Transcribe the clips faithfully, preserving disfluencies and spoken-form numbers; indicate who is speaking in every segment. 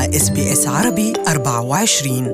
Speaker 1: مع إس بي إس عربي أربعة وعشرين.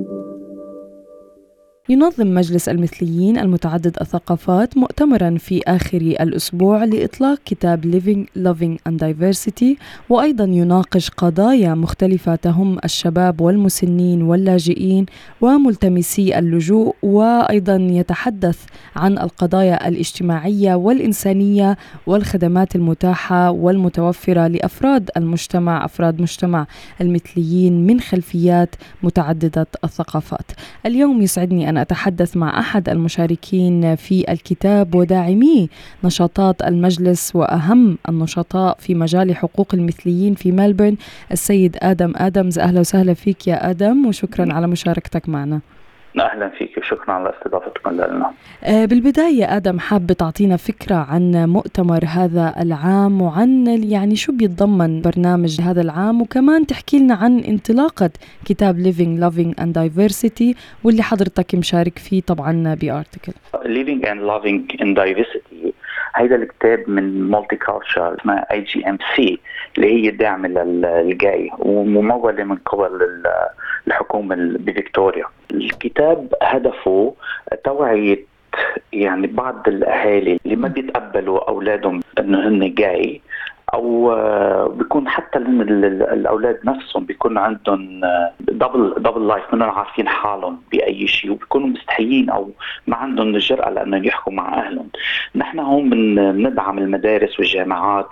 Speaker 2: ينظم مجلس المثليين المتعدد الثقافات مؤتمراً في آخر الأسبوع لإطلاق كتاب Living, Loving and Diversity، وأيضاً يناقش قضايا مختلفة تهم الشباب والمسنين واللاجئين وملتمسي اللجوء، وأيضاً يتحدث عن القضايا الاجتماعية والإنسانية والخدمات المتاحة والمتوفرة لأفراد المجتمع أفراد مجتمع المثليين من خلفيات متعددة الثقافات. اليوم يسعدني أن أتحدث مع أحد المشاركين في الكتاب وداعمي نشاطات المجلس وأهم النشطاء في مجال حقوق المثليين في ملبورن، السيد آدم آدمز. أهلا وسهلا فيك يا آدم، وشكرا على مشاركتك معنا.
Speaker 3: أهلا فيك وشكرا على استضافتكم لنا.
Speaker 2: بالبداية آدم، حاب تعطينا فكرة عن مؤتمر هذا العام وعن يعني شو بيتضمن برنامج هذا العام، وكمان تحكي لنا عن انطلاقة كتاب Living, Loving and Diversity واللي حضرتك مشارك فيه طبعا بأرتيكل.
Speaker 3: Living and Loving in Diversity هيدا الكتاب من Multicultural اسمها آي جي إم سي اللي هي داعمة للجاي وممولة من قبل الحكومة بفيكتوريا. الكتاب هدفه توعية يعني بعض الأهالي اللي ما بيتقبلوا أولادهم إنه هن جاي، أو بيكون حتى الأولاد نفسهم بيكون عندهم دبل دبل لايف، منهم عارفين حالهم بأي شيء وبيكونوا مستحيين أو ما عندهم الجرأة لأنه يحكوا مع أهلهم. نحن هون بندعم المدارس والجامعات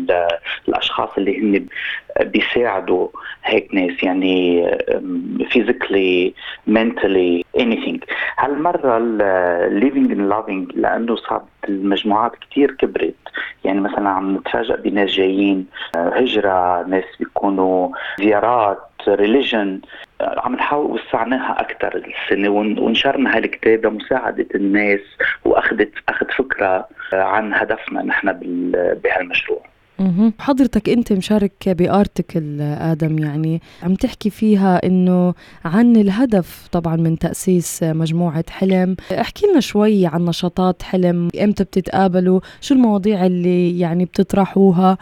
Speaker 3: والأشخاص اللي هن بيساعدوا هيك ناس، يعني physically, mentally, anything. هالمرة living and loving لأنه صارت المجموعات كتير كبرت، يعني مثلا عم نتفاجأ بناس جايين هجرة، ناس بيكونوا زيارات religion، عم نحاول وسعناها أكتر السنة ونشرنا هالكتاب لمساعدة الناس وأخذت أخذ فكرة عن هدفنا نحن بهالمشروع.
Speaker 2: حضرتك أنت مشارك بأرتيكل آدم، يعني عم تحكي فيها إنه عن الهدف طبعا من تأسيس مجموعة حلم. احكي لنا شوي عن نشاطات حلم، إمتى بتتقابلوا، شو المواضيع اللي يعني بتطرحوها،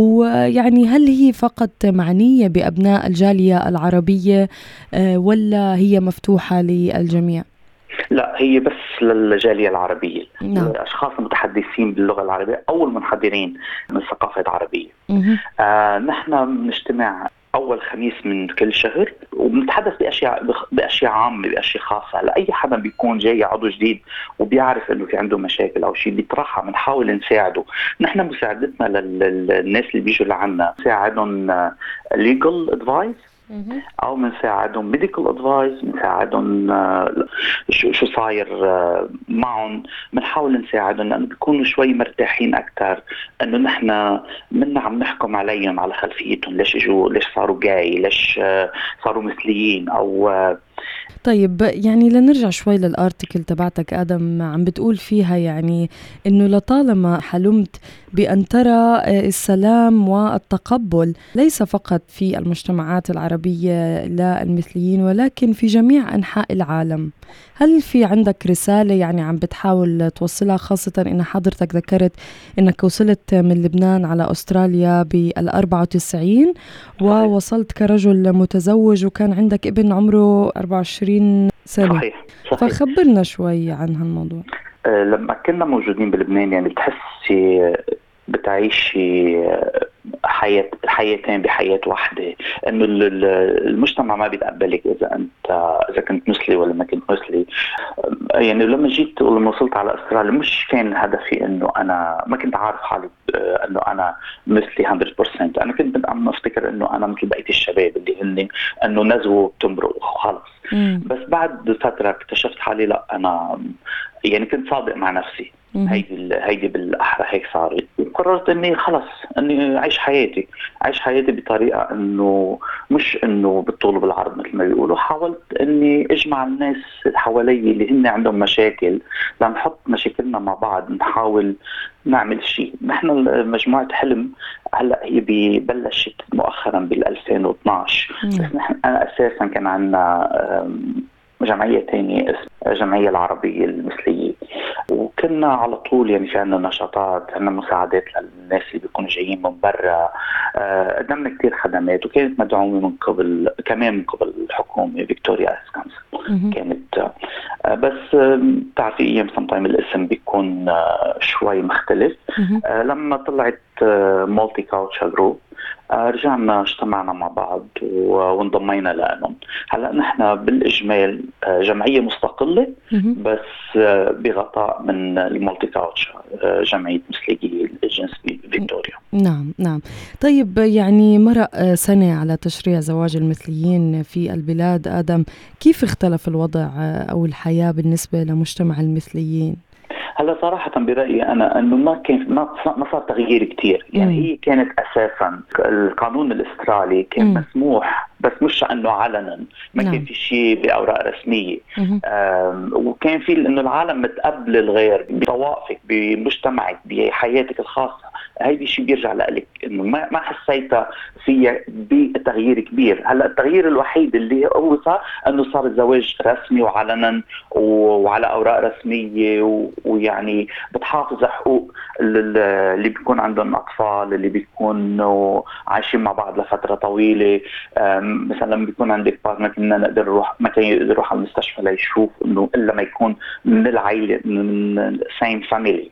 Speaker 2: ويعني هل هي فقط معنية بأبناء الجالية العربية ولا هي مفتوحة للجميع؟
Speaker 3: لا، هي بس للجالية العربية.
Speaker 2: نعم.
Speaker 3: الأشخاص المتحدثين باللغة العربية أو المنحدرين من ثقافة عربية. آه نحن بنجتمع أول خميس من كل شهر وبنتحدث بأشياء بأشياء عامة بأشياء خاصة. لأي حدا بيكون جاي عضو جديد وبيعرف إنه في عنده مشاكل أو شيء بيطرحها بنحاول نساعده. نحن مساعدتنا للناس اللي بيجوا لعنا نساعدهم legal advice أو منساعدهم medical advice، منساعدهم شو شو صاير معهم، بنحاول نساعدهم لأنه بيكونوا شوي مرتاحين أكتر إنه نحن منا عم نحكم عليهم على خلفيتهم، ليش إجوا، ليش صاروا جاي، ليش صاروا مثليين أو.
Speaker 2: طيب يعني لنرجع شوي للارتيكل تبعتك آدم، عم بتقول فيها يعني إنه لطالما حلمت بأن ترى السلام والتقبل ليس فقط في المجتمعات العربية للمثليين ولكن في جميع أنحاء العالم. هل في عندك رسالة يعني عم بتحاول توصلها، خاصة إن حضرتك ذكرت إنك وصلت من لبنان على أستراليا بالأربعة وتسعين ووصلت كرجل متزوج وكان عندك ابن عمره أربعة وعشرين سنة؟
Speaker 3: صحيح. صحيح.
Speaker 2: فخبرنا شوي عن هالموضوع.
Speaker 3: أه لما كنا موجودين بلبنان يعني بتحسي بتعيشي حياة حياتين بحياة واحدة، إنه المجتمع ما بيتقبلك إذا أنت إذا كنت مثلي ولا ما كنت مثلي. يعني لما جيت ولما وصلت على أستراليا مش كان هدفي إنه أنا ما كنت عارف حالي إنه أنا مثلي مية بالمية. أنا كنت عم أفتكر إنه أنا مثل بقية الشباب اللي هن إنه نزوه بتمرق وخلاص. بس بعد فترة اكتشفت حالي لا، أنا يعني كنت صادق مع نفسي. هيدي هيدي بالأحرى هيك صار، وقررت إني خلص إني أعيش حياتي أعيش حياتي بطريقة إنه مش إنه بالطول وبالعرض مثل ما بيقولوا. حاولت إني أجمع الناس حوالي اللي هن عندهم مشاكل لنحط مشاكلنا مع بعض، نحاول نعمل شيء. نحن مجموعة حلم هلا هي ببلشت مؤخرا بالألفين واثناشر، بس نحن أنا أساسا كان عندنا جمعية تانية اسمها الجمعية العربية المثلية، وكل كنا على طول يعني في عندنا نشاطات، عندنا مساعدات للناس اللي بيكونوا جايين من برا، قدمنا كتير خدمات وكانت مدعومة من قبل كمان من قبل الحكومة فيكتوريا آرتس كونسل. كانت بس تعرفي ايام سمتايم الاسم بيكون شوي مختلف. لما طلعت مالتي كالتشر جروب رجعنا اجتمعنا مع بعض وانضمينا لهم. هلا نحن بالاجمال جمعيه مستقله بس بغطاء من المالتي كالتشر، جمعيه مثليي الجنس بفيكتوريا.
Speaker 2: نعم نعم. طيب يعني مرق سنه على تشريع زواج المثليين في البلاد، آدم كيف اختلف الوضع او الحياه بالنسبه لمجتمع المثليين؟
Speaker 3: هلا صراحة برأيي أنا أنه ما كان ما صار تغيير كتير. يعني هي كانت أساسا القانون الأسترالي كان مم. مسموح بس مش أنه علنا، ما نعم. كان في شيء بأوراق رسمية، وكان في أنه العالم متقبل الغير بطوائفك بمجتمعك بحياتك الخاصة. هيدي شيء بيرجع لك انه ما ما حسيتها فيها بتغيير كبير. هلا التغيير الوحيد اللي هو صار انه صار الزواج رسمي وعلنا وعلى اوراق رسميه، ويعني بتحافظ حقوق اللي بيكون عندهم اطفال اللي بيكونوا عايشين مع بعض لفتره طويله. مثلا لما بيكون عندك بارتنر كنا نقدر نروح ما كان يقدر يروح على المستشفى ليشوف انه الا ما يكون من العائله من سيم فاميلي.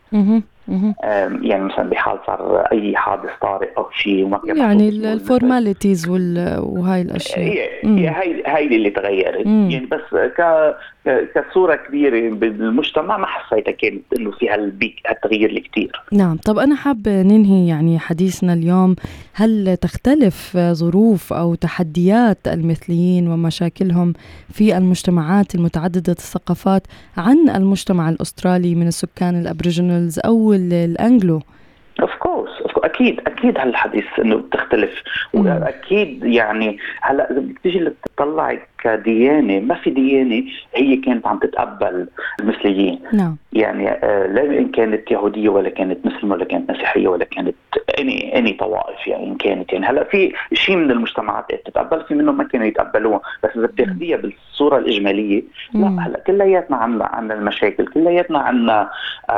Speaker 3: يعني مثلا بحال صار اي حادث طارئ او شيء وما
Speaker 2: يعني الفورماليتيز وهاي الاشياء
Speaker 3: هاي هاي اللي تغيرت. مم. يعني بس ك كصوره كبيره بالمجتمع ما حسيتها كانت انه في هالبيك هالتغيير الكتير.
Speaker 2: نعم. طب انا حابه ننهي يعني حديثنا اليوم، هل تختلف ظروف او تحديات المثليين ومشاكلهم في المجتمعات المتعدده الثقافات عن المجتمع الاسترالي من السكان الابريجينالز او الانجلو؟
Speaker 3: Of course, of course. أكيد أكيد هالحديث إنه بتختلف. وأكيد يعني هلا إذا بدك تيجي تطلع كديانة، ما في ديانة هي كانت عم تتقبل المثليين.
Speaker 2: نعم.
Speaker 3: يعني آه لا إن كانت يهودية ولا كانت مسلمة ولا كانت مسيحية ولا كانت أني أني طوائف يعني إن كانت يعني هلا في شيء من المجتمعات تتقبل، في منهم ما كانوا يتقبلوها، بس إذا بتاخديها بالصورة الإجمالية لا. هلا كلياتنا عنا عنا المشاكل، كلياتنا عنا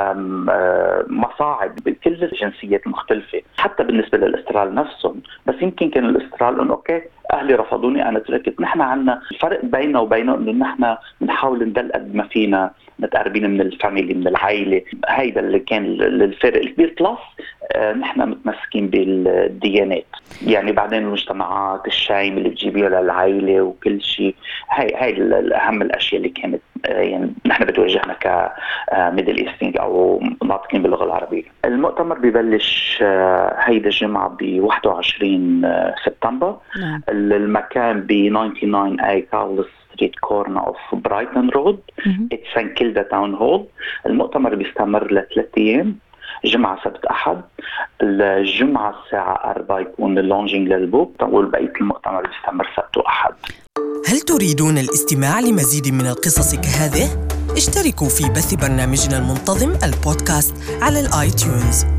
Speaker 3: مصاعب بكل الجنسيات المختلفة حتى بالنسبة للأسترال نفسهم. بس يمكن كان الأسترال إنه أوكي أهلي رفضوني أنا تركت. نحن عنا الفرق بيننا وبينهم إنه نحن بنحاول ندل قد ما فينا متقربين من الفاميلي من العائلة. هيدا اللي كان الفرق الكبير. بلس آه نحن متمسكين بالديانات، يعني بعدين المجتمعات الشايم اللي بتجيبيها للعائلة وكل شيء. هاي هاي الأهم الأشياء اللي كانت آه يعني نحن بتواجهنا كميدل إيستينج أو ناطقين باللغة العربية. المؤتمر بيبلش آه هيدا الجمعة ب واحد وعشرين آه سبتمبر. نعم. المكان ب تسعة وتسعين اي كارلس ستريت كورنر اوف برايتون رود، اتسان كيلدا تاون هول. المؤتمر بيستمر لثلاث ايام، جمعة سبت أحد. الجمعة الساعة أربعة يكون اللونجينج للبوك، والبقية المؤتمر بيستمر سبت وأحد.
Speaker 1: هل تريدون الاستماع لمزيد من القصص كهذه؟ اشتركوا في بث برنامجنا المنتظم البودكاست على الآيتيونز.